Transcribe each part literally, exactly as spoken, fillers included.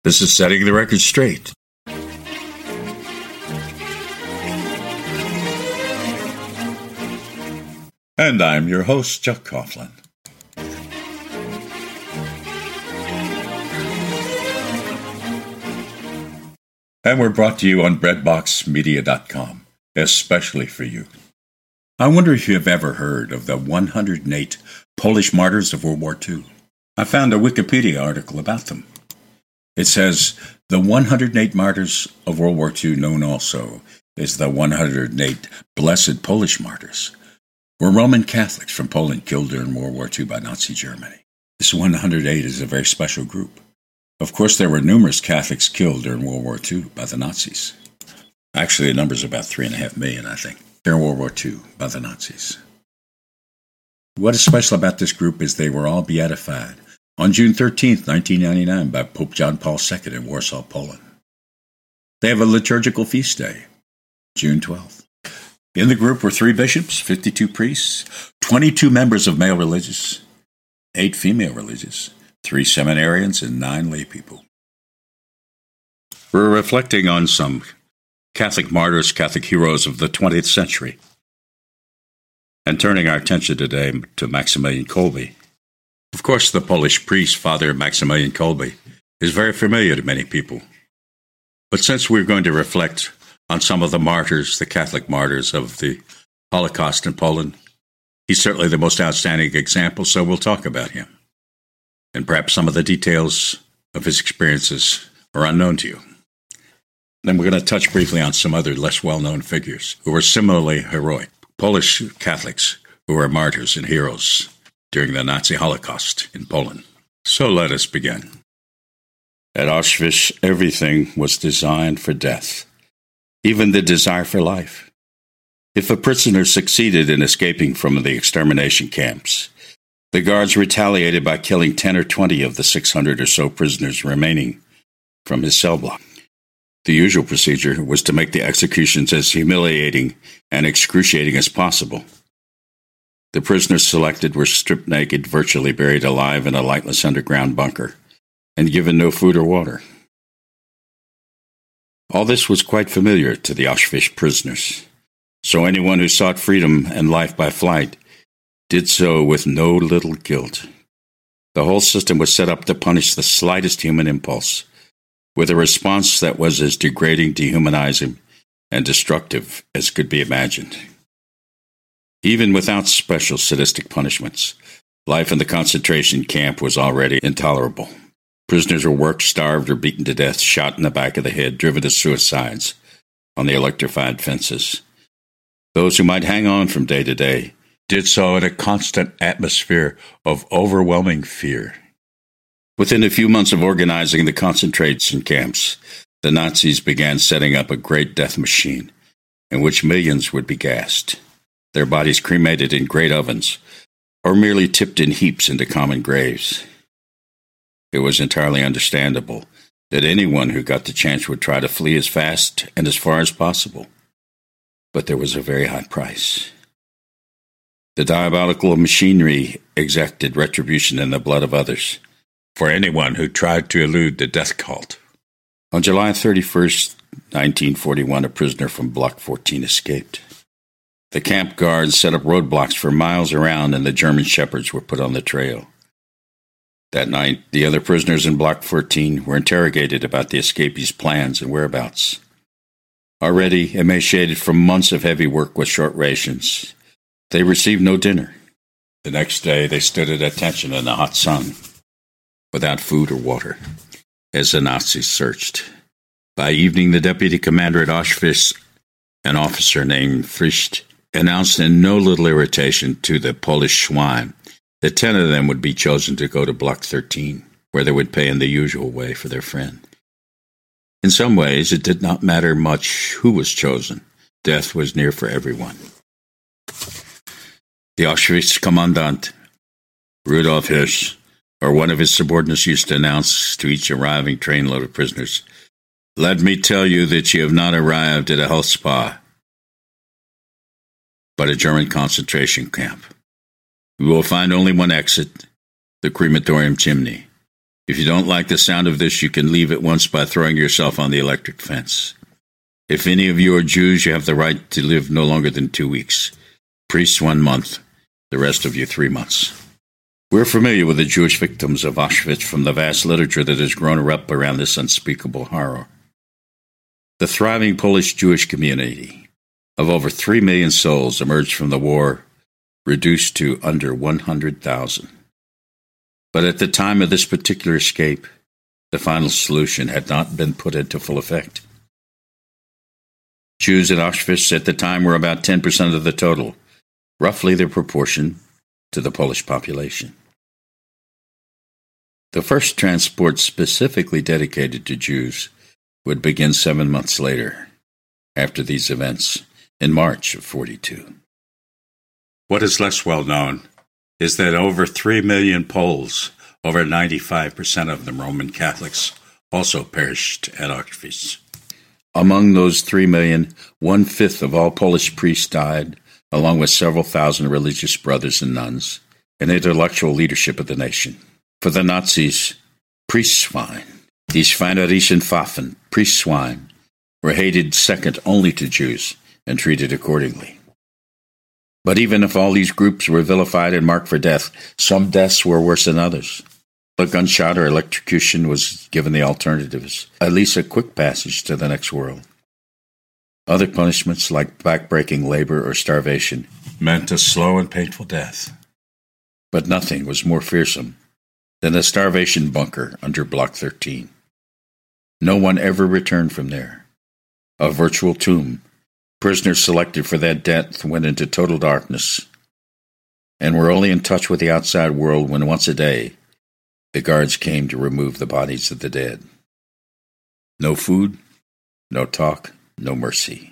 This is Setting the Record Straight. And I'm your host, Chuck Coughlin. And we're brought to you on breadbox media dot com, especially for you. I wonder if you've ever heard of the one hundred eight Polish martyrs of World War Two. I found a Wikipedia article about them. It says, the one hundred eight martyrs of World War Two, known also as the one hundred eight Blessed Polish Martyrs, were Roman Catholics from Poland killed during World War Two by Nazi Germany. This one hundred eight is a very special group. Of course, there were numerous Catholics killed during World War Two by the Nazis. Actually, the number's about three and a half million, I think, during World War Two by the Nazis. What is special about this group is they were all beatified on June thirteenth, nineteen ninety-nine, by Pope John Paul the Second in Warsaw, Poland. They have a liturgical feast day, June twelfth. In the group were three bishops, fifty-two priests, twenty-two members of male religious, eight female religious, three seminarians, and nine lay people. We're reflecting on some Catholic martyrs, Catholic heroes of the twentieth century, and turning our attention today to Maximilian Kolbe. Of course, the Polish priest, Father Maximilian Kolbe, is very familiar to many people. But since we're going to reflect on some of the martyrs, the Catholic martyrs of the Holocaust in Poland, he's certainly the most outstanding example, so we'll talk about him. And perhaps some of the details of his experiences are unknown to you. Then we're going to touch briefly on some other less well-known figures who were similarly heroic, Polish Catholics who were martyrs and heroes during the Nazi Holocaust in Poland. So let us begin. At Auschwitz, everything was designed for death, even the desire for life. If a prisoner succeeded in escaping from the extermination camps, the guards retaliated by killing ten or twenty of the six hundred or so prisoners remaining from his cell block. The usual procedure was to make the executions as humiliating and excruciating as possible. The prisoners selected were stripped naked, virtually buried alive in a lightless underground bunker, and given no food or water. All this was quite familiar to the Auschwitz prisoners, so anyone who sought freedom and life by flight did so with no little guilt. The whole system was set up to punish the slightest human impulse, with a response that was as degrading, dehumanizing, and destructive as could be imagined. Even without special sadistic punishments, life in the concentration camp was already intolerable. Prisoners were worked, starved, or beaten to death, shot in the back of the head, driven to suicides on the electrified fences. Those who might hang on from day to day did so in a constant atmosphere of overwhelming fear. Within a few months of organizing the concentration camps, the Nazis began setting up a great death machine in which millions would be gassed, their bodies cremated in great ovens, or merely tipped in heaps into common graves. It was entirely understandable that anyone who got the chance would try to flee as fast and as far as possible. But there was a very high price. The diabolical machinery exacted retribution in the blood of others for anyone who tried to elude the death cult. On July thirty-first, nineteen forty-one, a prisoner from Block fourteen escaped. The camp guards set up roadblocks for miles around, and the German shepherds were put on the trail. That night, the other prisoners in Block fourteen were interrogated about the escapees' plans and whereabouts. Already emaciated from months of heavy work with short rations, they received no dinner. The next day, they stood at attention in the hot sun, without food or water, as the Nazis searched. By evening, the deputy commander at Auschwitz, an officer named Frisch, announced in no little irritation to the Polish swine that ten of them would be chosen to go to Block thirteen, where they would pay in the usual way for their friend. In some ways, it did not matter much who was chosen. Death was near for everyone. The Auschwitz commandant, Rudolf Hirsch, or one of his subordinates, used to announce to each arriving trainload of prisoners, "Let me tell you that you have not arrived at a health spa, but a German concentration camp. You will find only one exit, the crematorium chimney. If you don't like the sound of this, you can leave at once by throwing yourself on the electric fence. If any of you are Jews, you have the right to live no longer than two weeks. Priests, one month. The rest of you, three months. We're familiar with the Jewish victims of Auschwitz from the vast literature that has grown up around this unspeakable horror. The thriving Polish Jewish community of over three million souls emerged from the war, reduced to under one hundred thousand. But at the time of this particular escape, the final solution had not been put into full effect. Jews at Auschwitz at the time were about ten percent of the total, roughly their proportion to the Polish population. The first transport specifically dedicated to Jews would begin seven months later, after these events, in March of forty-two. What is less well known is that over three million Poles, over ninety-five percent of them Roman Catholics, also perished at Auschwitz. Among those three million, one-fifth of all Polish priests died, along with several thousand religious brothers and nuns, and intellectual leadership of the nation. For the Nazis, priest swine, these Schweinerischen Pfaffen, priest swine, were hated second only to Jews and treated accordingly. But even if all these groups were vilified and marked for death, some deaths were worse than others. A gunshot or electrocution was given the alternatives, at least a quick passage to the next world. Other punishments, like backbreaking labor or starvation, meant a slow and painful death. But nothing was more fearsome than a starvation bunker under Block thirteen. No one ever returned from there. A virtual tomb. Prisoners selected for that death went into total darkness and were only in touch with the outside world when once a day the guards came to remove the bodies of the dead. No food, no talk, no mercy.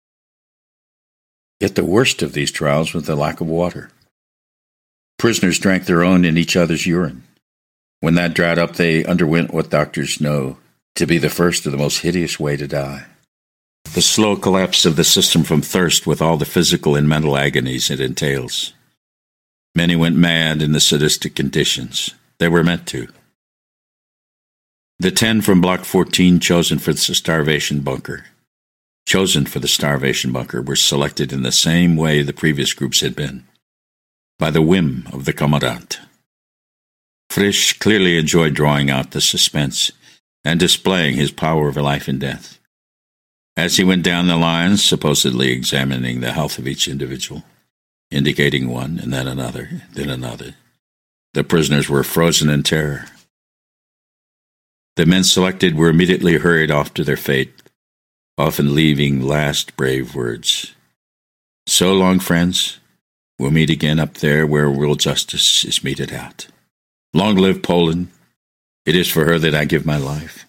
Yet the worst of these trials was the lack of water. Prisoners drank their own and each other's urine. When that dried up, they underwent what doctors know to be the first of the most hideous way to die. The slow collapse of the system from thirst with all the physical and mental agonies it entails. Many went mad in the sadistic conditions. They were meant to. The ten from Block fourteen chosen for the starvation bunker, chosen for the starvation bunker, were selected in the same way the previous groups had been, by the whim of the commandant. Frisch clearly enjoyed drawing out the suspense and displaying his power over life and death. As he went down the lines, supposedly examining the health of each individual, indicating one and then another, then another, the prisoners were frozen in terror. The men selected were immediately hurried off to their fate, often leaving last brave words. So long, friends. We'll meet again up there where world justice is meted out. Long live Poland. It is for her that I give my life.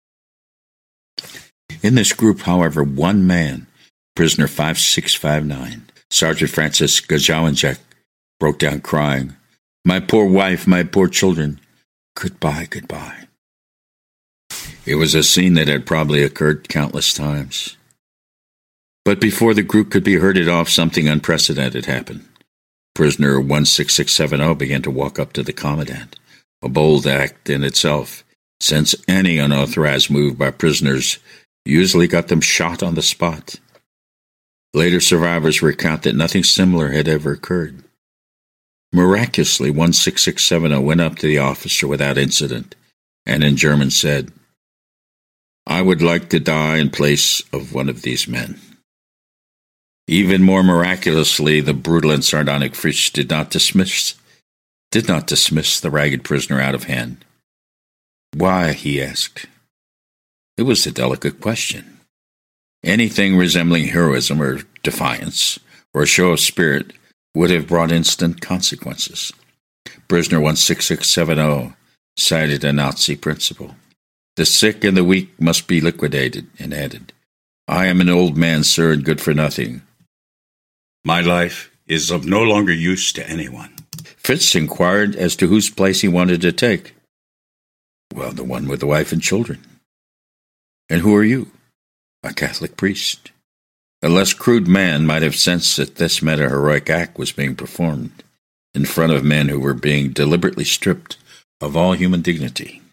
In this group, however, one man, prisoner five six five nine, Sergeant Francis Gajowinczak, broke down crying, "My poor wife, my poor children, goodbye, goodbye." It was a scene that had probably occurred countless times. But before the group could be herded off, something unprecedented happened. Prisoner one six six seven zero began to walk up to the commandant, a bold act in itself, since any unauthorized move by prisoners usually got them shot on the spot. Later survivors recount that nothing similar had ever occurred. Miraculously, one six six seven zero went up to the officer without incident, and in German said, "I would like to die in place of one of these men." Even more miraculously, the brutal and sardonic Frisch did not dismiss, did not dismiss the ragged prisoner out of hand. "Why?" he asked. It was a delicate question. Anything resembling heroism or defiance or a show of spirit would have brought instant consequences. Prisoner one six six seven zero cited a Nazi principle. The sick and the weak must be liquidated, and added, "I am an old man, sir, and good for nothing. My life is of no longer use to anyone." Fritz inquired as to whose place he wanted to take. "Well, the one with the wife and children." "And who are you?" "A Catholic priest." A less crude man might have sensed that this meant a heroic act was being performed in front of men who were being deliberately stripped of all human dignity.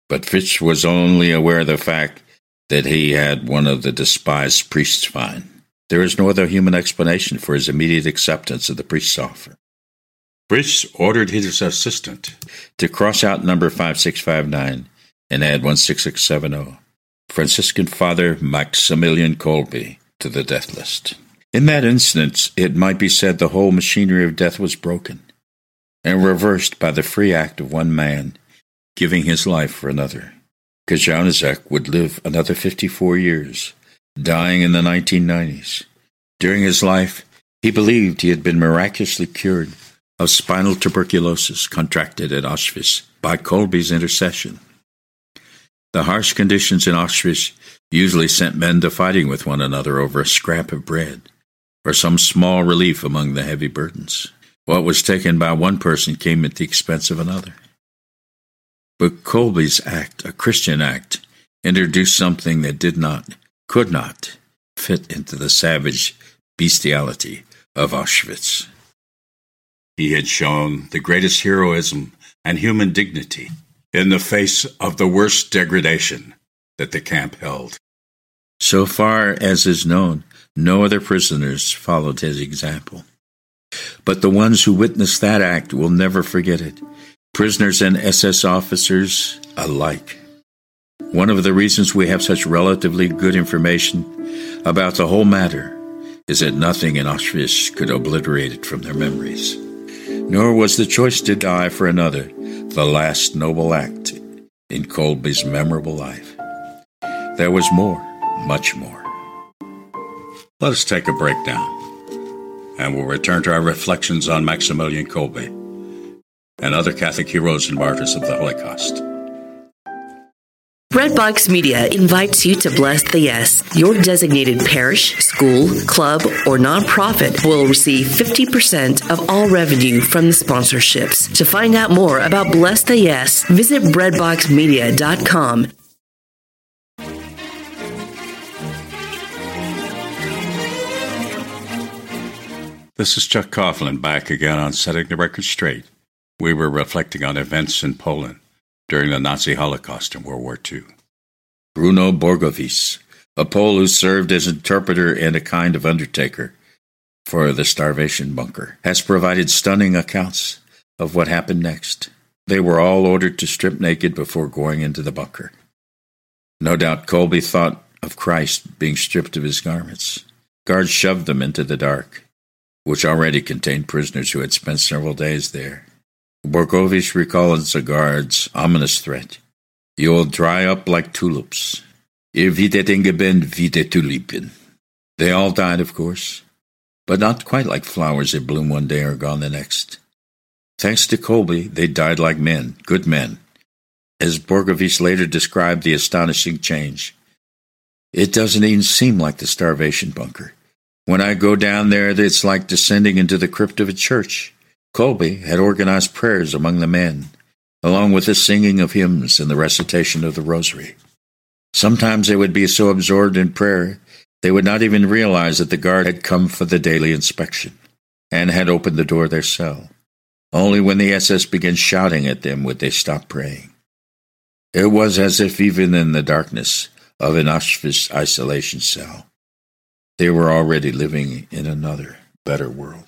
But Fitch was only aware of the fact that he had one of the despised priest's fine. There is no other human explanation for his immediate acceptance of the priest's offer. Fitch ordered his assistant to cross out number five six five nine and add one six six seven zero, Franciscan Father Maximilian Kolbe, to the death list. In that instance, it might be said the whole machinery of death was broken and reversed by the free act of one man giving his life for another. Kajawniczek would live another fifty-four years, dying in the nineteen nineties. During his life, he believed he had been miraculously cured of spinal tuberculosis contracted at Auschwitz by Kolbe's intercession. The harsh conditions in Auschwitz usually sent men to fighting with one another over a scrap of bread or some small relief among the heavy burdens. What was taken by one person came at the expense of another. But Kolbe's act, a Christian act, introduced something that did not, could not, fit into the savage bestiality of Auschwitz. He had shown the greatest heroism and human dignity in the face of the worst degradation that the camp held. So far as is known, no other prisoners followed his example. But the ones who witnessed that act will never forget it, prisoners and S S officers alike. One of the reasons we have such relatively good information about the whole matter is that nothing in Auschwitz could obliterate it from their memories. Nor was the choice to die for another the last noble act in Kolbe's memorable life. There was more, much more. Let us take a break now, and we'll return to our reflections on Maximilian Kolbe and other Catholic heroes and martyrs of the Holocaust. Redbox Media invites you to Bless the Yes. Your designated parish, school, club, or nonprofit will receive fifty percent of all revenue from the sponsorships. To find out more about Bless the Yes, visit breadbox media dot com. This is Chuck Coughlin back again on Setting the Record Straight. We were reflecting on events in Poland during the Nazi Holocaust in World War Two. Bruno Borgovic, a Pole who served as interpreter and a kind of undertaker for the starvation bunker, has provided stunning accounts of what happened next. They were all ordered to strip naked before going into the bunker. No doubt Kolbe thought of Christ being stripped of his garments. Guards shoved them into the dark, which already contained prisoners who had spent several days there. Borgovic recalls the guard's ominous threat. You will dry up like tulips. Ihr werdet ingebend wie die Tulipen. They all died, of course, but not quite like flowers that bloom one day or gone the next. Thanks to Kolbe, they died like men, good men, as Borgovic later described the astonishing change. It doesn't even seem like the starvation bunker. When I go down there, it's like descending into the crypt of a church. Kolbe had organized prayers among the men, along with the singing of hymns and the recitation of the rosary. Sometimes they would be so absorbed in prayer, they would not even realize that the guard had come for the daily inspection and had opened the door of their cell. Only when the S S began shouting at them would they stop praying. It was as if even in the darkness of an Auschwitz isolation cell, they were already living in another, better world.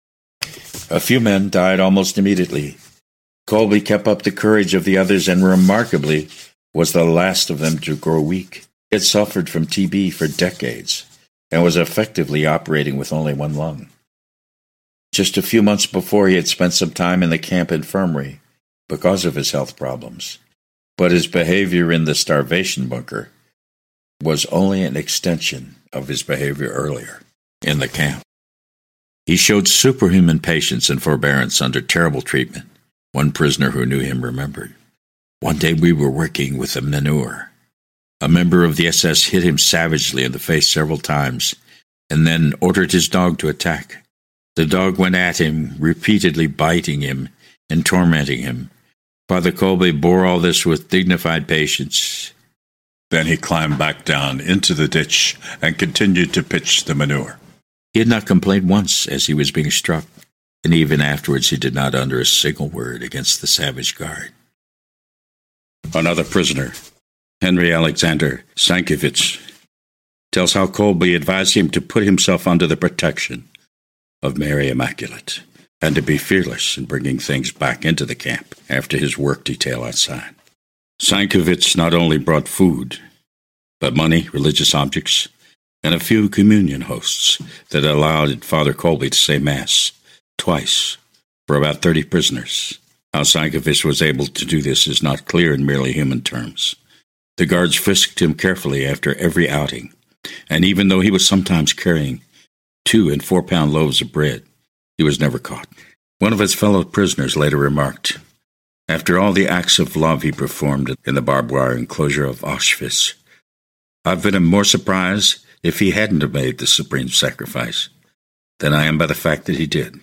A few men died almost immediately. Kolbe kept up the courage of the others and remarkably was the last of them to grow weak. He had suffered from T B for decades and was effectively operating with only one lung. Just a few months before, he had spent some time in the camp infirmary because of his health problems. But his behavior in the starvation bunker was only an extension of his behavior earlier in the camp. He showed superhuman patience and forbearance under terrible treatment, one prisoner who knew him remembered. One day we were working with a manure. A member of the S S hit him savagely in the face several times and then ordered his dog to attack. The dog went at him, repeatedly biting him and tormenting him. Father Kolbe bore all this with dignified patience. Then he climbed back down into the ditch and continued to pitch the manure. He had not complained once as he was being struck, and even afterwards he did not utter a single word against the savage guard. Another prisoner, Henry Alexander Sienkiewicz, tells how Kolbe advised him to put himself under the protection of Mary Immaculate and to be fearless in bringing things back into the camp after his work detail outside. Sienkiewicz not only brought food, but money, religious objects, and a few communion hosts that allowed Father Kolbe to say Mass twice for about thirty prisoners. How Sienkiewicz was able to do this is not clear in merely human terms. The guards frisked him carefully after every outing, and even though he was sometimes carrying two and four-pound loaves of bread, he was never caught. One of his fellow prisoners later remarked, after all the acts of love he performed in the barbed wire enclosure of Auschwitz, I've been more surprised if he hadn't have made the supreme sacrifice than I am by the fact that he did.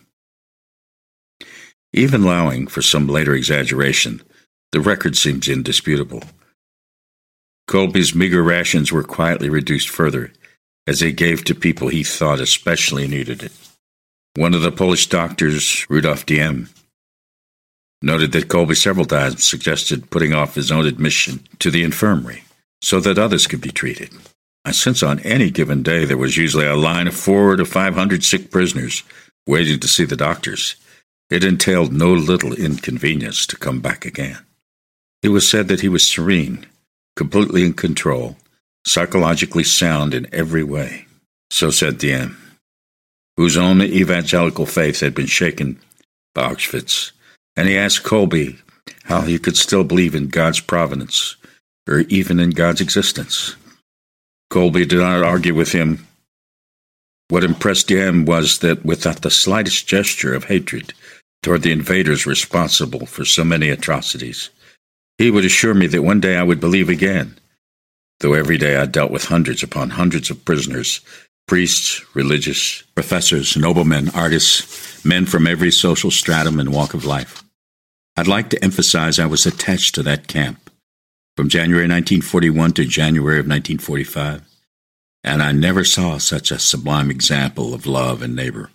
Even allowing for some later exaggeration, the record seems indisputable. Kolbe's meager rations were quietly reduced further as he gave to people he thought especially needed it. One of the Polish doctors, Rudolf Diem, noted that Kolbe several times suggested putting off his own admission to the infirmary so that others could be treated. Since on any given day there was usually a line of four to five hundred sick prisoners waiting to see the doctors, it entailed no little inconvenience to come back again. It was said that he was serene, completely in control, psychologically sound in every way. So said Diem, whose own evangelical faith had been shaken by Auschwitz, and he asked Kolbe how he could still believe in God's providence, or even in God's existence. Kolbe did not argue with him. What impressed Diem was that without the slightest gesture of hatred toward the invaders responsible for so many atrocities, he would assure me that one day I would believe again, though every day I dealt with hundreds upon hundreds of prisoners, priests, religious, professors, noblemen, artists, men from every social stratum and walk of life. I'd like to emphasize I was attached to that camp from January nineteen forty-one to January of nineteen forty-five, and I never saw such a sublime example of love and neighbor.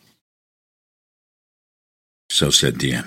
So said Diem.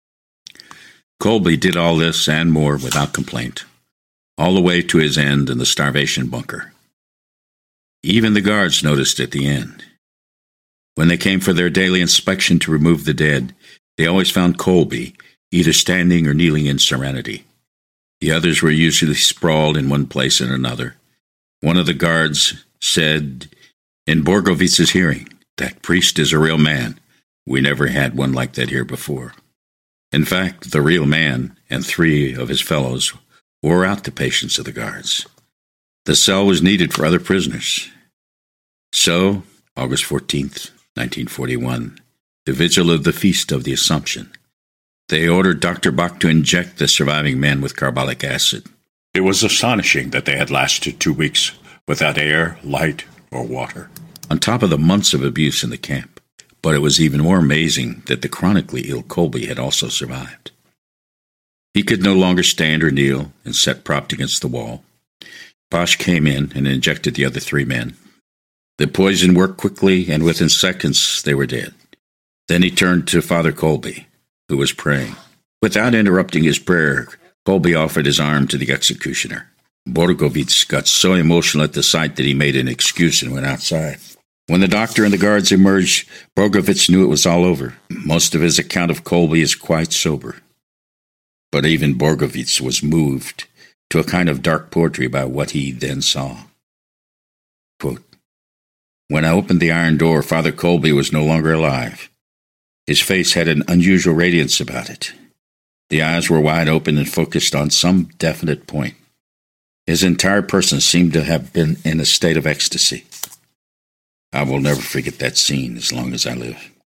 Kolbe did all this and more without complaint, all the way to his end in the starvation bunker. Even the guards noticed at the end. When they came for their daily inspection to remove the dead, they always found Kolbe either standing or kneeling in serenity. The others were usually sprawled in one place and another. One of the guards said, in Borgowitz's hearing, "That priest is a real man. We never had one like that here before." In fact, the real man and three of his fellows wore out the patience of the guards. The cell was needed for other prisoners. So, August fourteenth, nineteen forty-one, the vigil of the Feast of the Assumption, they ordered Doctor Bach to inject the surviving men with carbolic acid. It was astonishing that they had lasted two weeks without air, light, or water, on top of the months of abuse in the camp. But it was even more amazing that the chronically ill Kolbe had also survived. He could no longer stand or kneel and sat propped against the wall. Bosch came in and injected the other three men. The poison worked quickly, and within seconds they were dead. Then he turned to Father Kolbe, who was praying. Without interrupting his prayer, Kolbe offered his arm to the executioner. Borgowitz got so emotional at the sight that he made an excuse and went outside. When the doctor and the guards emerged, Borgowitz knew it was all over. Most of his account of Kolbe is quite sober. But even Borgowitz was moved to a kind of dark poetry by what he then saw. Quote, "When I opened the iron door, Father Kolbe was no longer alive. His face had an unusual radiance about it. The eyes were wide open and focused on some definite point. His entire person seemed to have been in a state of ecstasy. I will never forget that scene as long as I live."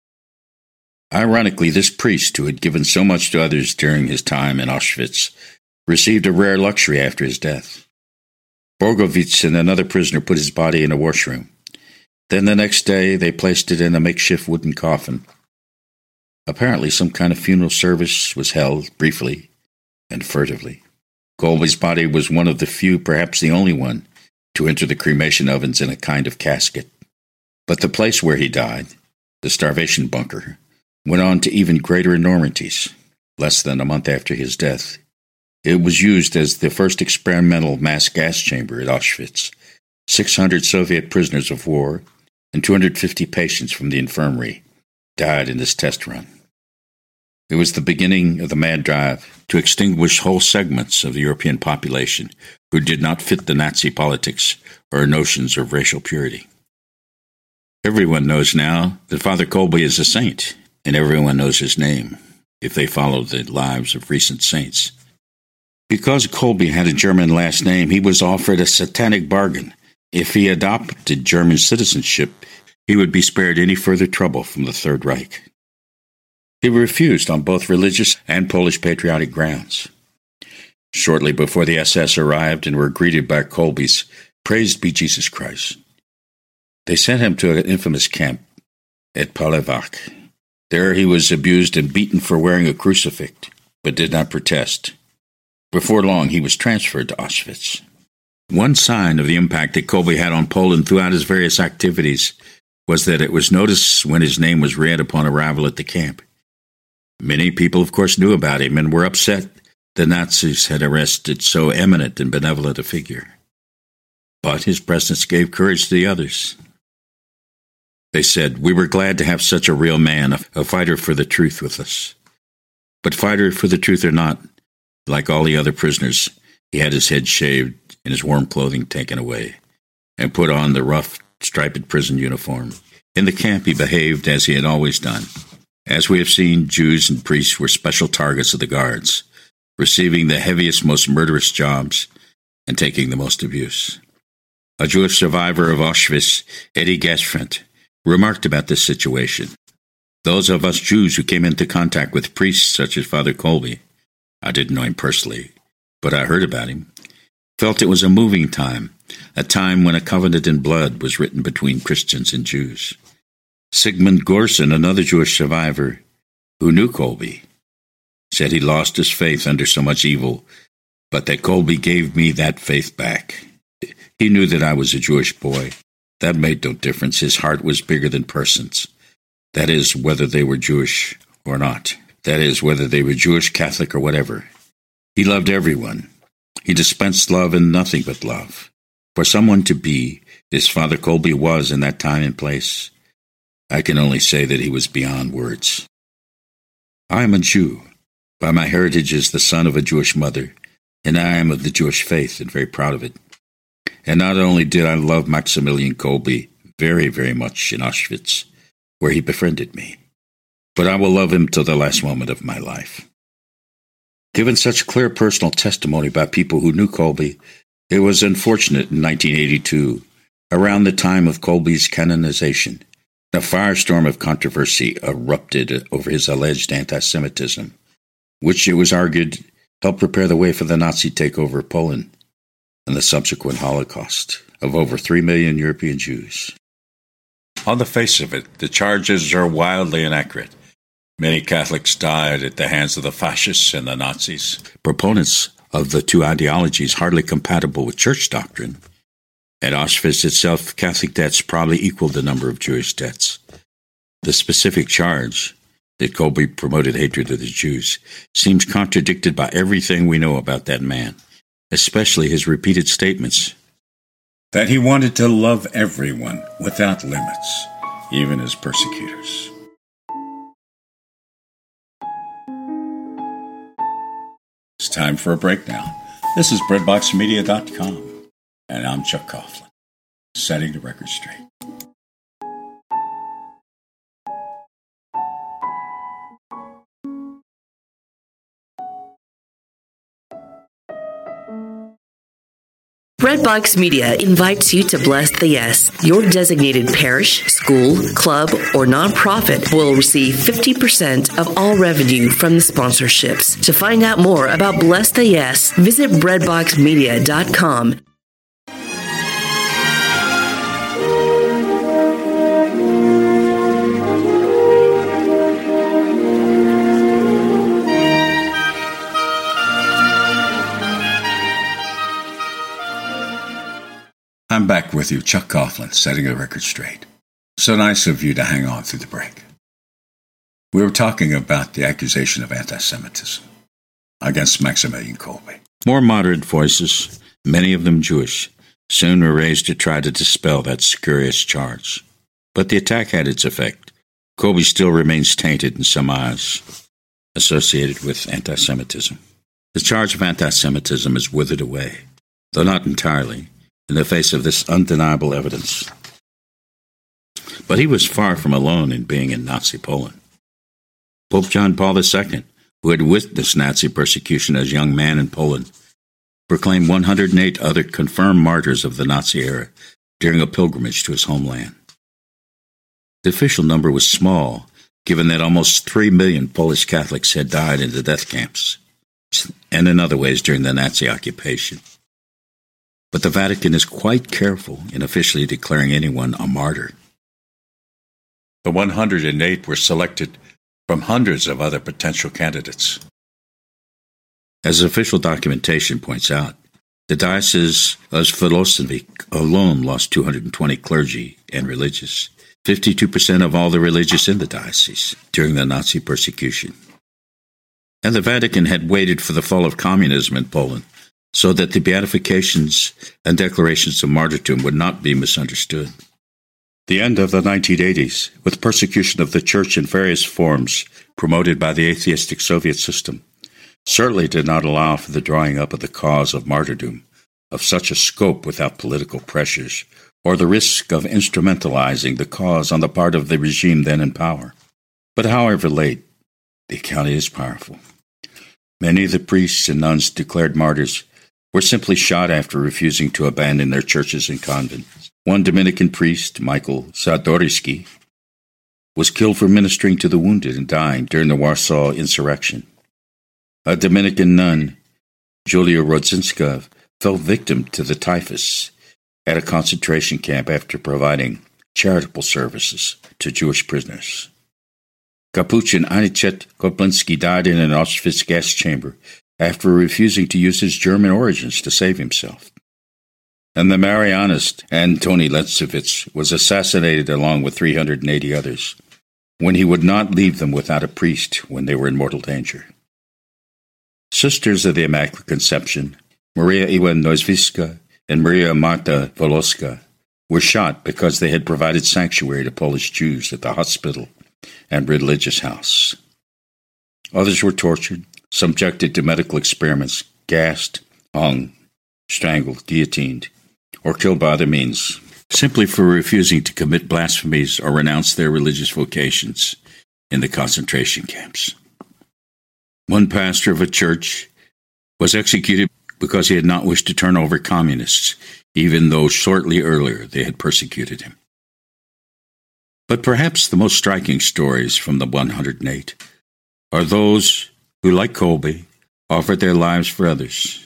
Ironically, this priest, who had given so much to others during his time in Auschwitz, received a rare luxury after his death. Borgowitz and another prisoner put his body in a washroom. Then the next day, they placed it in a makeshift wooden coffin. Apparently, some kind of funeral service was held briefly and furtively. Kolbe's body was one of the few, perhaps the only one, to enter the cremation ovens in a kind of casket. But the place where he died, the starvation bunker, went on to even greater enormities. Less than a month after his death, It was used as the first experimental mass gas chamber at Auschwitz. six hundred Soviet prisoners of war and two hundred fifty patients from the infirmary died in this test run. It was the beginning of the mad drive to extinguish whole segments of the European population who did not fit the Nazi politics or notions of racial purity. Everyone knows now that Father Kolbe is a saint, and everyone knows his name if they follow the lives of recent saints. Because Kolbe had a German last name, he was offered a satanic bargain. If he adopted German citizenship, he would be spared any further trouble from the Third Reich. He refused on both religious and Polish patriotic grounds. Shortly before the S S arrived and were greeted by Kolbe's "Praised be Jesus Christ," they sent him to an infamous camp at Palevach. There he was abused and beaten for wearing a crucifix, but did not protest. Before long, he was transferred to Auschwitz. One sign of the impact that Kolbe had on Poland throughout his various activities was that it was noticed when his name was read upon arrival at the camp. Many people, of course, knew about him and were upset the Nazis had arrested so eminent and benevolent a figure. But his presence gave courage to the others. They said, "We were glad to have such a real man, a, a fighter for the truth with us." But fighter for the truth or not, like all the other prisoners, he had his head shaved and his warm clothing taken away, and put on the rough, striped prison uniform. In the camp he behaved as he had always done. As we have seen, Jews and priests were special targets of the guards, receiving the heaviest, most murderous jobs and taking the most abuse. A Jewish survivor of Auschwitz, Eddie Gasfrent, remarked about this situation. Those of us Jews who came into contact with priests such as Father Kolbe, I didn't know him personally, but I heard about him, felt it was a moving time, a time when a covenant in blood was written between Christians and Jews. Sigmund Gorson, another Jewish survivor who knew Kolbe, said he lost his faith under so much evil, but that Kolbe gave me that faith back. He knew that I was a Jewish boy. That made no difference. His heart was bigger than persons. That is, whether they were Jewish or not. That is, whether they were Jewish, Catholic, or whatever. He loved everyone. He dispensed love and nothing but love. For someone to be, as Father Kolbe was in that time and place, I can only say that he was beyond words. I am a Jew. By my heritage as the son of a Jewish mother, and I am of the Jewish faith and very proud of it. And not only did I love Maximilian Kolbe very, very much in Auschwitz, where he befriended me, but I will love him till the last moment of my life. Given such clear personal testimony by people who knew Kolbe, it was unfortunate in nineteen eighty-two, around the time of Kolbe's canonization, a firestorm of controversy erupted over his alleged anti-Semitism, which it was argued helped prepare the way for the Nazi takeover of Poland and the subsequent Holocaust of over three million European Jews. On the face of it, the charges are wildly inaccurate. Many Catholics died at the hands of the fascists and the Nazis. Proponents of the two ideologies hardly compatible with church doctrine. At Auschwitz itself, Catholic deaths probably equaled the number of Jewish deaths. The specific charge that Kolbe promoted hatred of the Jews seems contradicted by everything we know about that man, especially his repeated statements that he wanted to love everyone without limits, even his persecutors. It's time for a break now. This is breadbox media dot com, and I'm Chuck Coughlin, setting the record straight. Redbox Media invites you to bless the Yes. Your designated parish, school, club, or nonprofit will receive fifty percent of all revenue from the sponsorships. To find out more about Bless the Yes, visit breadbox media dot com. I'm back with you, Chuck Coughlin, setting the record straight. So nice of you to hang on through the break. We were talking about the accusation of anti-Semitism. against Maximilian Kolbe. More moderate voices, many of them Jewish, soon were raised to try to dispel that spurious charge. But the attack had its effect. Kolbe still remains tainted in some eyes, associated with anti-Semitism. The charge of anti-Semitism is withered away, though not entirely, in the face of this undeniable evidence. But he was far from alone in being in Nazi Poland. Pope John Paul the Second, who had witnessed Nazi persecution as a young man in Poland, proclaimed one hundred eight other confirmed martyrs of the Nazi era during a pilgrimage to his homeland. The official number was small, given that almost three million Polish Catholics had died in the death camps, and in other ways during the Nazi occupation. But the Vatican is quite careful in officially declaring anyone a martyr. The one hundred eight were selected from hundreds of other potential candidates. As official documentation points out, the Diocese of Sviatoslav alone lost two hundred twenty clergy and religious, fifty-two percent of all the religious in the diocese during the Nazi persecution. And the Vatican had waited for the fall of communism in Poland so that the beatifications and declarations of martyrdom would not be misunderstood. The end of the nineteen eighties, with persecution of the Church in various forms promoted by the atheistic Soviet system, certainly did not allow for the drawing up of the cause of martyrdom of such a scope without political pressures or the risk of instrumentalizing the cause on the part of the regime then in power. But however late, the account is powerful. Many of the priests and nuns declared martyrs were simply shot after refusing to abandon their churches and convents. One Dominican priest, Michael Sadorski, was killed for ministering to the wounded and dying during the Warsaw Insurrection. A Dominican nun, Julia Rodzinska, fell victim to the typhus at a concentration camp after providing charitable services to Jewish prisoners. Capuchin Anicet Koplinski died in an Auschwitz gas chamber after refusing to use his German origins to save himself. And the Marianist Antoni Letsevitz was assassinated along with three hundred eighty others when he would not leave them without a priest when they were in mortal danger. Sisters of the Immaculate Conception, Maria Iwan Noizwiska and Maria Marta Woloska, were shot because they had provided sanctuary to Polish Jews at the hospital and religious house. Others were tortured, subjected to medical experiments, gassed, hung, strangled, guillotined, or killed by other means, simply for refusing to commit blasphemies or renounce their religious vocations in the concentration camps. One pastor of a church was executed because he had not wished to turn over communists, even though shortly earlier they had persecuted him. But perhaps the most striking stories from the one hundred eight are those who, like Kolbe, offered their lives for others.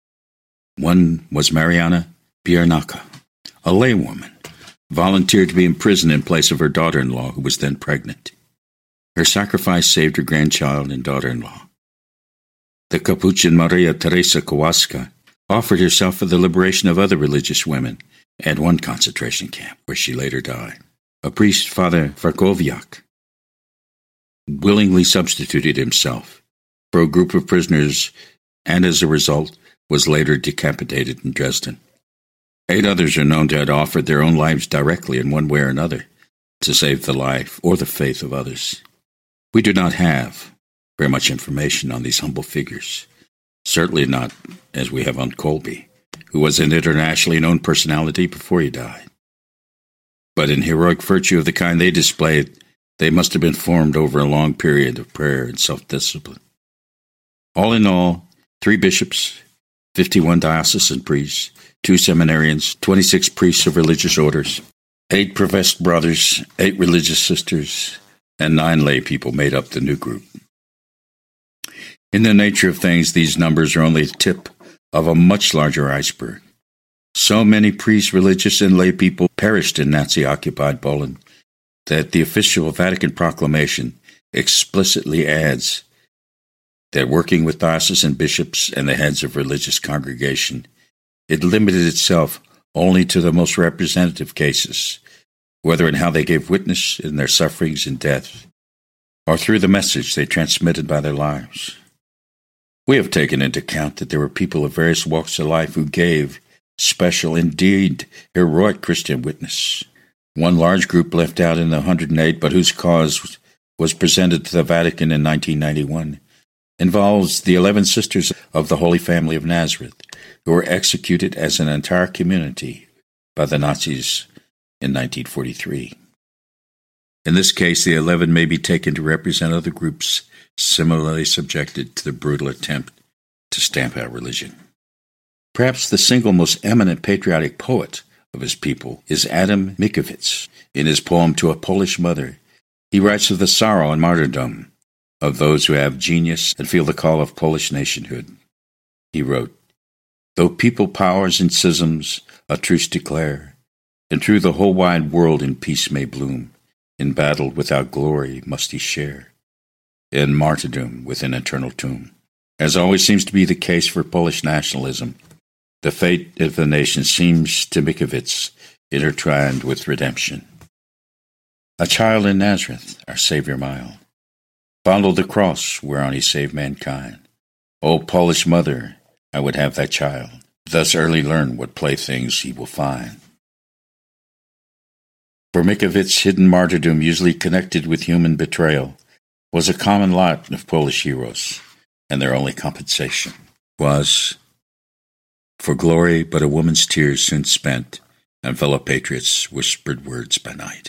One was Mariana Biernacka, a laywoman, volunteered to be imprisoned in place of her daughter-in-law, who was then pregnant. Her sacrifice saved her grandchild and daughter-in-law. The Capuchin Maria Teresa Kowalska offered herself for the liberation of other religious women at one concentration camp, where she later died. A priest, Father Farkowiak, willingly substituted himself for a group of prisoners and, as a result, was later decapitated in Dresden. Eight others are known to have offered their own lives directly in one way or another to save the life or the faith of others. We do not have very much information on these humble figures, certainly not as we have on Kolbe, who was an internationally known personality before he died. But in heroic virtue of the kind they displayed, they must have been formed over a long period of prayer and self-discipline. All in all, three bishops, fifty-one diocesan priests, two seminarians, twenty-six priests of religious orders, eight professed brothers, eight religious sisters, and nine lay people made up the new group. In the nature of things, these numbers are only the tip of a much larger iceberg. So many priests, religious, and lay people perished in Nazi-occupied Poland that the official Vatican proclamation explicitly adds that working with diocesan bishops and the heads of religious congregation, it limited itself only to the most representative cases, whether in how they gave witness in their sufferings and death, or through the message they transmitted by their lives. We have taken into account that there were people of various walks of life who gave special, indeed heroic Christian witness. One large group left out in the one hundred eight, but whose cause was presented to the Vatican in nineteen ninety-one, involves the eleven Sisters of the Holy Family of Nazareth, who were executed as an entire community by the Nazis in nineteen forty-three. In this case, the eleven may be taken to represent other groups similarly subjected to the brutal attempt to stamp out religion. Perhaps the single most eminent patriotic poet of his people is Adam Mickiewicz. In his poem To a Polish Mother, he writes of the sorrow and martyrdom of those who have genius and feel the call of Polish nationhood. He wrote, "Though people powers and schisms a truce declare, and through the whole wide world in peace may bloom, in battle without glory must he share, in martyrdom with an eternal tomb." As always seems to be the case for Polish nationalism, the fate of the nation seems to Mickiewicz intertwined with redemption. A child in Nazareth, our Savior mild, fondled the cross whereon he saved mankind. O Polish mother, I would have thy child, thus early learn what playthings he will find. For Mickiewicz, hidden martyrdom, usually connected with human betrayal, was a common lot of Polish heroes, and their only compensation was for glory but a woman's tears soon spent, and fellow patriots' whispered words by night.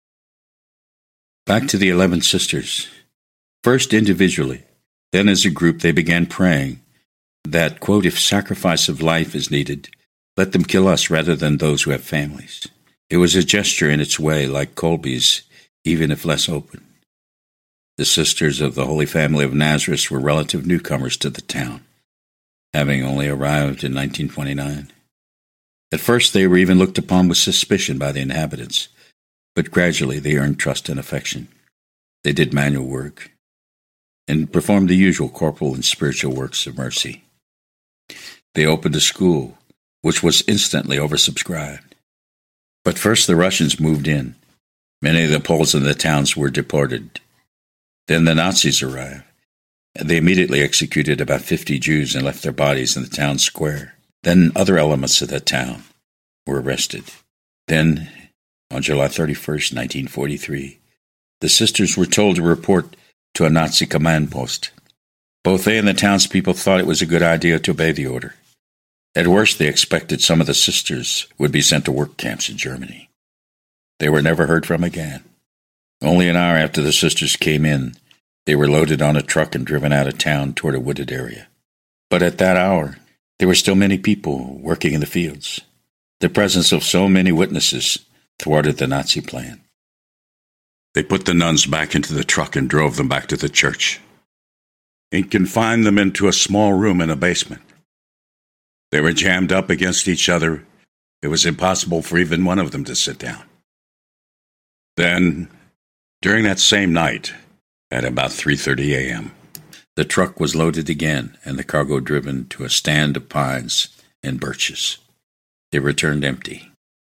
Back to the eleven sisters. First individually, then as a group, they began praying that, quote, if sacrifice of life is needed, let them kill us rather than those who have families. It was a gesture in its way, like Kolbe's, even if less open. The Sisters of the Holy Family of Nazareth were relative newcomers to the town, having only arrived in nineteen twenty-nine. At first they were even looked upon with suspicion by the inhabitants, but gradually they earned trust and affection. They did manual work and performed the usual corporal and spiritual works of mercy. They opened a school, which was instantly oversubscribed. But first the Russians moved in. Many of the Poles in the towns were deported. Then the Nazis arrived. They immediately executed about fifty Jews and left their bodies in the town square. Then other elements of the town were arrested. Then, on July thirty-first, nineteen forty-three, the sisters were told to report to a Nazi command post. Both they and the townspeople thought it was a good idea to obey the order. At worst, they expected some of the sisters would be sent to work camps in Germany. They were never heard from again. Only an hour after the sisters came in, they were loaded on a truck and driven out of town toward a wooded area. But at that hour, there were still many people working in the fields. The presence of so many witnesses thwarted the Nazi plan. They put the nuns back into the truck and drove them back to the church, and confined them into a small room in a basement. They were jammed up against each other. It was impossible for even one of them to sit down. Then, during that same night, at about three thirty a.m., the truck was loaded again and the cargo driven to a stand of pines and birches. It returned empty.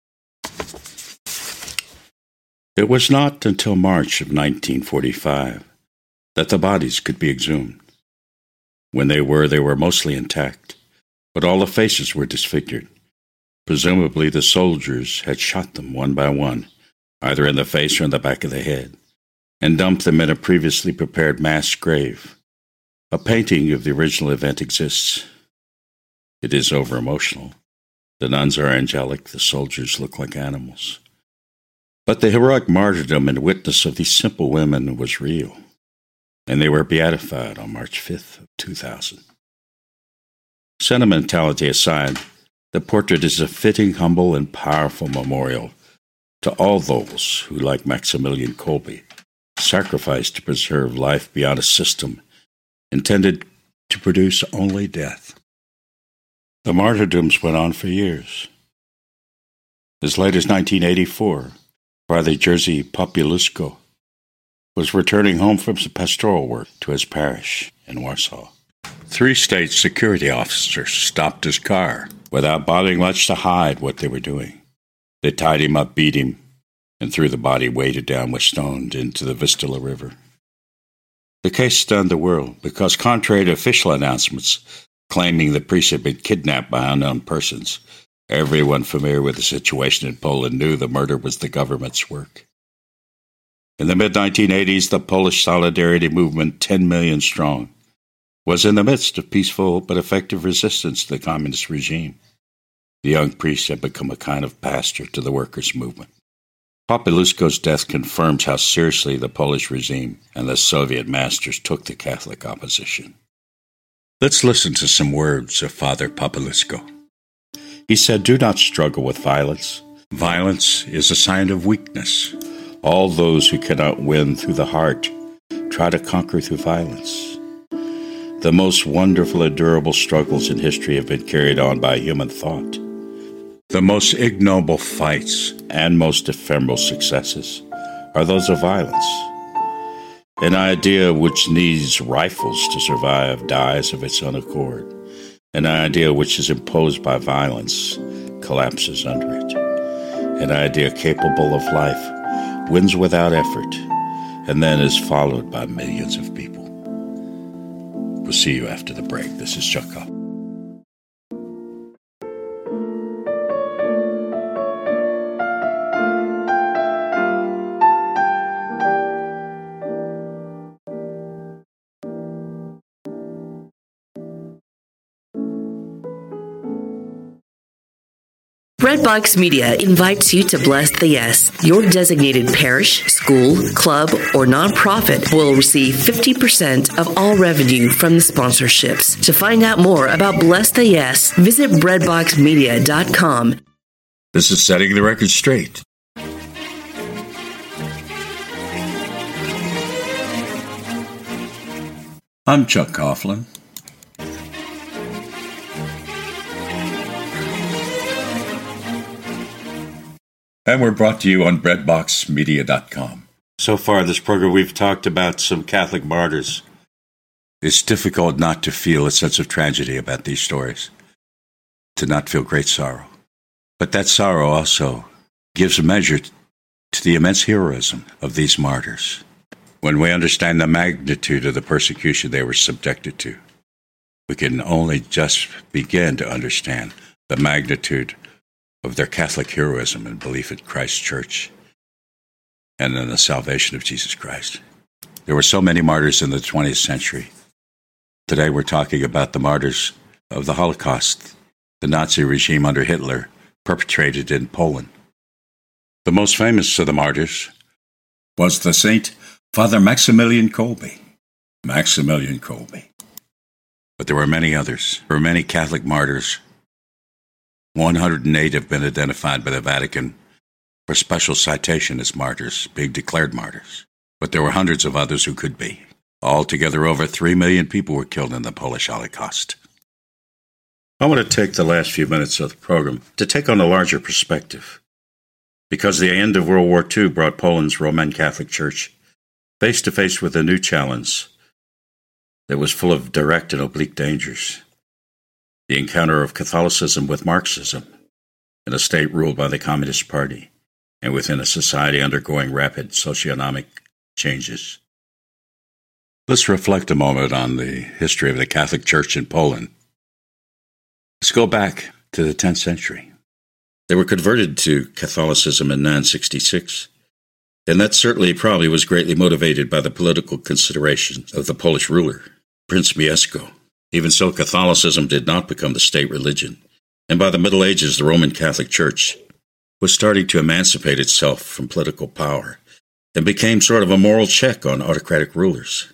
It was not until March of nineteen forty-five that the bodies could be exhumed. When they were, they were mostly intact, but all the faces were disfigured. Presumably the soldiers had shot them one by one, either in the face or in the back of the head, and dumped them in a previously prepared mass grave. A painting of the original event exists. It is over-emotional. The nuns are angelic, the soldiers look like animals. But the heroic martyrdom and witness of these simple women was real, and they were beatified on March fifth of two thousand. Sentimentality aside, the portrait is a fitting, humble, and powerful memorial to all those who, like Maximilian Kolbe, sacrificed to preserve life beyond a system intended to produce only death. The martyrdoms went on for years. As late as nineteen eighty-four, Father Jerzy Popieluszko was returning home from some pastoral work to his parish in Warsaw. Three state security officers stopped his car without bothering much to hide what they were doing. They tied him up, beat him, and threw the body weighted down with stones into the Vistula River. The case stunned the world because, contrary to official announcements claiming the priest had been kidnapped by unknown persons, everyone familiar with the situation in Poland knew the murder was the government's work. In the mid nineteen eighties, the Polish Solidarity Movement, ten million strong, was in the midst of peaceful but effective resistance to the communist regime. The young priest had become a kind of pastor to the workers' movement. Popułuszko's death confirms how seriously the Polish regime and the Soviet masters took the Catholic opposition. Let's listen to some words of Father Popułuszko. He said, "Do not struggle with violence. Violence is a sign of weakness. All those who cannot win through the heart try to conquer through violence. The most wonderful and durable struggles in history have been carried on by human thought. The most ignoble fights and most ephemeral successes are those of violence. An idea which needs rifles to survive dies of its own accord. An idea which is imposed by violence collapses under it. An idea capable of life wins without effort and then is followed by millions of people." We'll see you after the break. This is Chuck Coughlin. Redbox Media invites you to Bless the Yes. Your designated parish, school, club, or nonprofit will receive fifty percent of all revenue from the sponsorships. To find out more about Bless the Yes, visit breadbox media dot com. This is Setting the Record Straight. I'm Chuck Coughlin. And we're brought to you on breadbox media dot com. So far this program, we've talked about some Catholic martyrs. It's difficult not to feel a sense of tragedy about these stories, to not feel great sorrow. But that sorrow also gives a measure to the immense heroism of these martyrs. When we understand the magnitude of the persecution they were subjected to, we can only just begin to understand the magnitude of their Catholic heroism and belief in Christ's church and in the salvation of Jesus Christ. There were so many martyrs in the twentieth century. Today we're talking about the martyrs of the Holocaust, the Nazi regime under Hitler, perpetrated in Poland. The most famous of the martyrs was the Saint Father Maximilian Kolbe. Maximilian Kolbe. But there were many others. There were many Catholic martyrs. one hundred eight have been identified by the Vatican for special citation as martyrs, being declared martyrs. But there were hundreds of others who could be. Altogether, over three million people were killed in the Polish Holocaust. I want to take the last few minutes of the program to take on a larger perspective, because the end of World War Two brought Poland's Roman Catholic Church face to face with a new challenge that was full of direct and oblique dangers. The encounter of Catholicism with Marxism in a state ruled by the Communist Party and within a society undergoing rapid socioeconomic changes. Let's reflect a moment on the history of the Catholic Church in Poland. Let's go back to the tenth century. They were converted to Catholicism in nine sixty-six, and that certainly probably was greatly motivated by the political considerations of the Polish ruler, Prince Mieszko. Even so, Catholicism did not become the state religion, and by the Middle Ages, the Roman Catholic Church was starting to emancipate itself from political power and became sort of a moral check on autocratic rulers.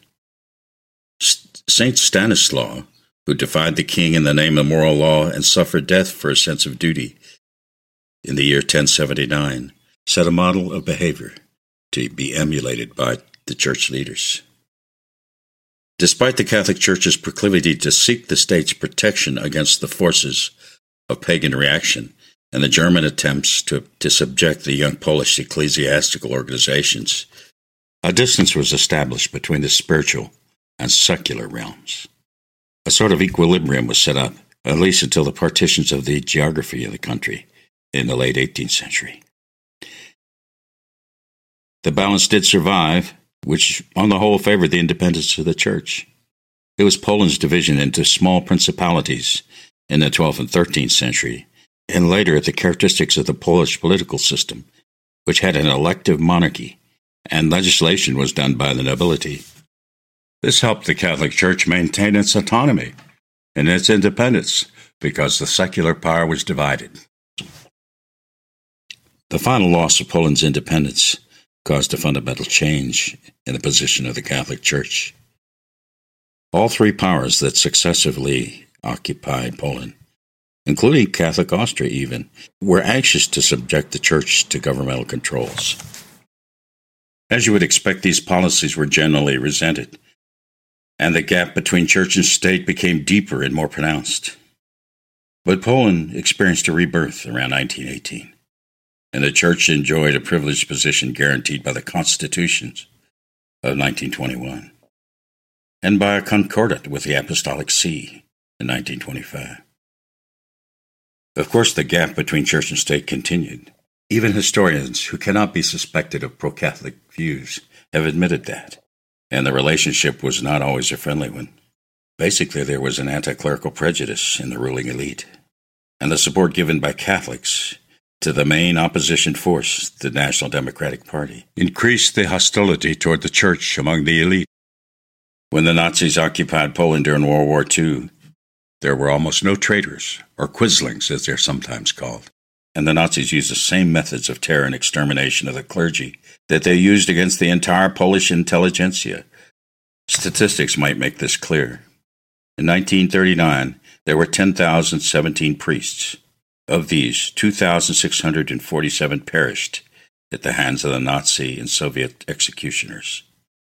Saint Stanislaw, who defied the king in the name of moral law and suffered death for a sense of duty in the year ten seventy-nine, set a model of behavior to be emulated by the church leaders. Despite the Catholic Church's proclivity to seek the state's protection against the forces of pagan reaction and the German attempts to, to subject the young Polish ecclesiastical organizations, a distance was established between the spiritual and secular realms. A sort of equilibrium was set up, at least until the partitions of the geography of the country in the late eighteenth century. The balance did survive, which on the whole favored the independence of the church. It was Poland's division into small principalities in the twelfth and thirteenth century, and later the characteristics of the Polish political system, which had an elective monarchy, and legislation was done by the nobility. This helped the Catholic Church maintain its autonomy and its independence because the secular power was divided. The final loss of Poland's independence caused a fundamental change in the position of the Catholic Church. All three powers that successively occupied Poland, including Catholic Austria even, were anxious to subject the Church to governmental controls. As you would expect, these policies were generally resented, and the gap between church and state became deeper and more pronounced. But Poland experienced a rebirth around nineteen eighteen, and the church enjoyed a privileged position guaranteed by the constitutions of nineteen twenty-one, and by a concordat with the Apostolic See in nineteen twenty-five. Of course, the gap between church and state continued. Even historians who cannot be suspected of pro-Catholic views have admitted that. And the relationship was not always a friendly one. Basically, there was an anti-clerical prejudice in the ruling elite, and the support given by Catholics to the main opposition force, the National Democratic Party, increased the hostility toward the church among the elite. When the Nazis occupied Poland during World War Two, there were almost no traitors, or quislings as they're sometimes called, and the Nazis used the same methods of terror and extermination of the clergy that they used against the entire Polish intelligentsia. Statistics might make this clear. In nineteen thirty-nine, there were ten thousand seventeen priests. Of these, two thousand six hundred forty-seven perished at the hands of the Nazi and Soviet executioners.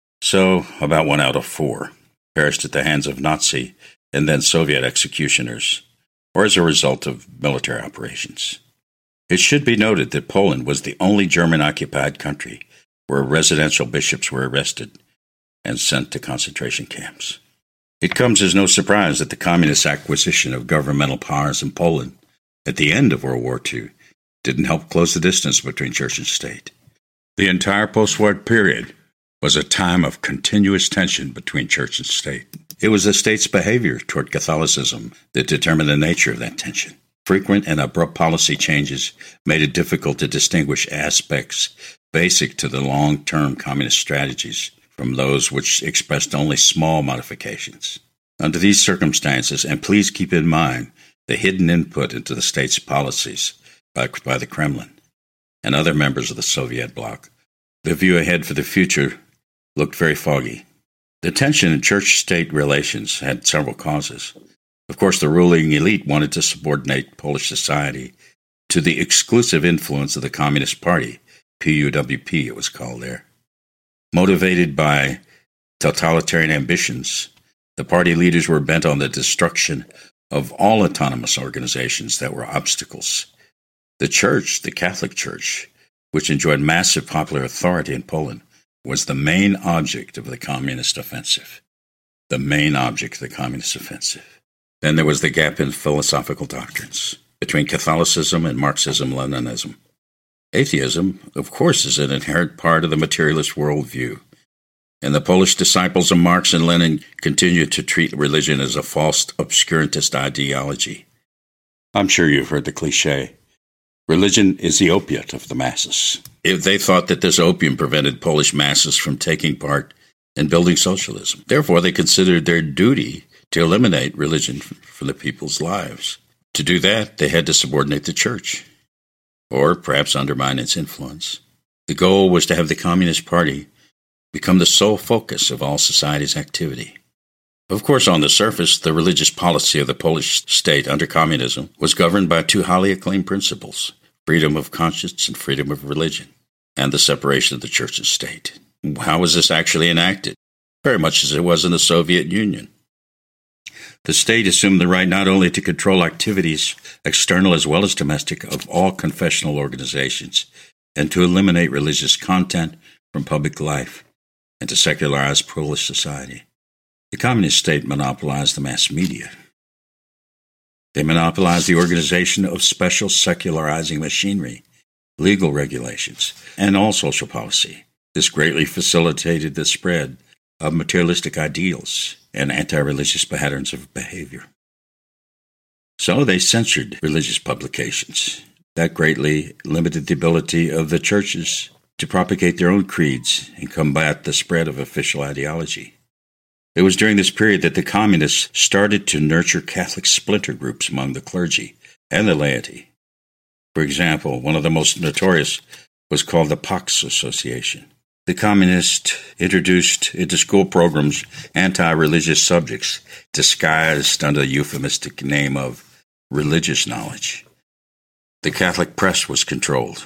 So, about one out of four perished at the hands of Nazi and then Soviet executioners, or as a result of military operations. It should be noted that Poland was the only German-occupied country where residential bishops were arrested and sent to concentration camps. It comes as no surprise that the communist acquisition of governmental powers in Poland at the end of World War Two didn't help close the distance between church and state. The entire post-war period was a time of continuous tension between church and state. It was the state's behavior toward Catholicism that determined the nature of that tension. Frequent and abrupt policy changes made it difficult to distinguish aspects basic to the long-term communist strategies from those which expressed only small modifications. Under these circumstances, and please keep in mind the hidden input into the state's policies by, by the Kremlin and other members of the Soviet bloc, the view ahead for the future looked very foggy. The tension in church-state relations had several causes. Of course, the ruling elite wanted to subordinate Polish society to the exclusive influence of the Communist Party, P U W P it was called there. Motivated by totalitarian ambitions, the party leaders were bent on the destruction of all autonomous organizations that were obstacles. The Church, the Catholic Church, which enjoyed massive popular authority in Poland, was the main object of the communist offensive. The main object of the communist offensive. Then there was the gap in philosophical doctrines between Catholicism and Marxism-Leninism. Atheism, of course, is an inherent part of the materialist worldview, and the Polish disciples of Marx and Lenin continued to treat religion as a false obscurantist ideology. I'm sure you've heard the cliché, religion is the opiate of the masses. If they thought that this opium prevented Polish masses from taking part in building socialism. Therefore, they considered their duty to eliminate religion from the people's lives. To do that, they had to subordinate the church, or perhaps undermine its influence. The goal was to have the Communist Party become the sole focus of all society's activity. Of course, on the surface, the religious policy of the Polish state under communism was governed by two highly acclaimed principles: freedom of conscience and freedom of religion, and the separation of the church and state. How was this actually enacted? Very much as it was in the Soviet Union. The state assumed the right not only to control activities, external as well as domestic, of all confessional organizations, and to eliminate religious content from public life, and to secularize Polish society. The communist state monopolized the mass media. They monopolized the organization of special secularizing machinery, legal regulations, and all social policy. This greatly facilitated the spread of materialistic ideals and anti-religious patterns of behavior. So they censored religious publications. That greatly limited the ability of the churches to propagate their own creeds and combat the spread of official ideology. It was during this period that the communists started to nurture Catholic splinter groups among the clergy and the laity. For example, one of the most notorious was called the Pax Association. The communists introduced into school programs anti-religious subjects disguised under the euphemistic name of religious knowledge. The Catholic press was controlled.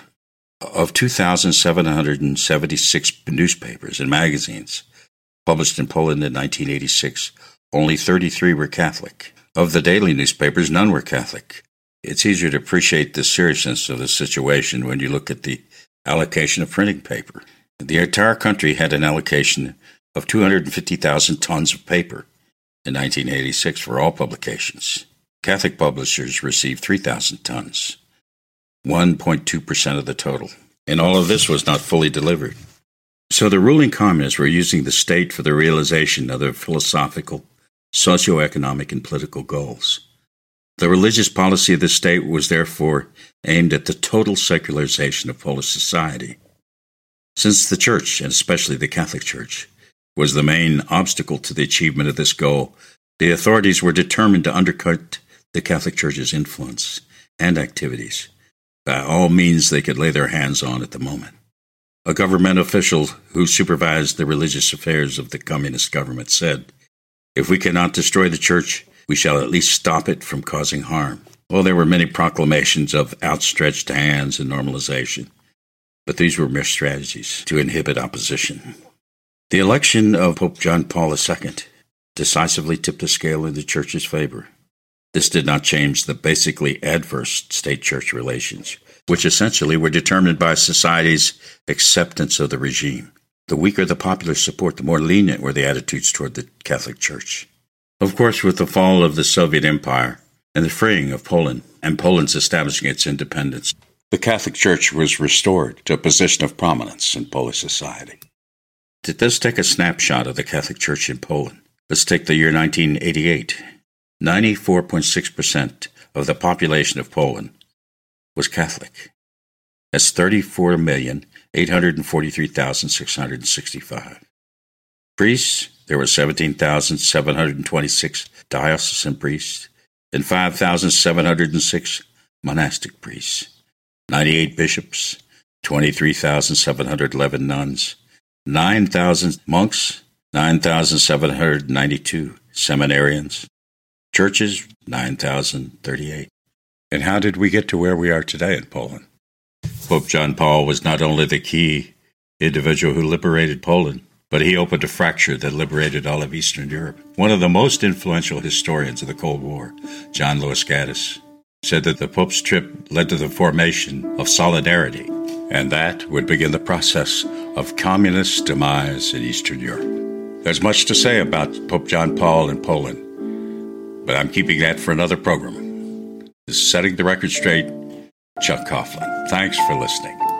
Of two thousand seven hundred seventy-six newspapers and magazines published in Poland in nineteen eighty-six, only thirty-three were Catholic. Of the daily newspapers, none were Catholic. It's easier to appreciate the seriousness of the situation when you look at the allocation of printing paper. The entire country had an allocation of two hundred fifty thousand tons of paper in nineteen eighty-six for all publications. Catholic publishers received three thousand tons, one point two percent of the total. And all of this was not fully delivered. So the ruling communists were using the state for the realization of their philosophical, socioeconomic, and political goals. The religious policy of the state was therefore aimed at the total secularization of Polish society. Since the Church, and especially the Catholic Church, was the main obstacle to the achievement of this goal, the authorities were determined to undercut the Catholic Church's influence and activities by all means they could lay their hands on at the moment. A government official who supervised the religious affairs of the communist government said, "If we cannot destroy the Church, we shall at least stop it from causing harm." Well, there were many proclamations of outstretched hands and normalization, but these were mere strategies to inhibit opposition. The election of Pope John Paul the Second decisively tipped the scale in the Church's favor. This did not change the basically adverse state-church relations, which essentially were determined by society's acceptance of the regime. The weaker the popular support, the more lenient were the attitudes toward the Catholic Church. Of course, with the fall of the Soviet Empire and the freeing of Poland, and Poland's establishing its independence, the Catholic Church was restored to a position of prominence in Polish society. Let's take a snapshot of the Catholic Church in Poland. Let's take the year nineteen eighty-eight. ninety-four point six percent of the population of Poland was Catholic. That's thirty-four million, eight hundred forty-three thousand, six hundred sixty-five. Priests, there were seventeen thousand, seven hundred twenty-six diocesan priests and five thousand, seven hundred six monastic priests. ninety-eight bishops, twenty-three thousand, seven hundred eleven nuns, nine thousand monks, nine thousand, seven hundred ninety-two seminarians. Churches, nine thousand thirty-eight. And how did we get to where we are today in Poland? Pope John Paul was not only the key individual who liberated Poland, but he opened a fracture that liberated all of Eastern Europe. One of the most influential historians of the Cold War, John Lewis Gaddis, said that the Pope's trip led to the formation of Solidarity, and that would begin the process of communist demise in Eastern Europe. There's much to say about Pope John Paul and Poland, but I'm keeping that for another program. This is Setting the Record Straight, Chuck Coughlin. Thanks for listening.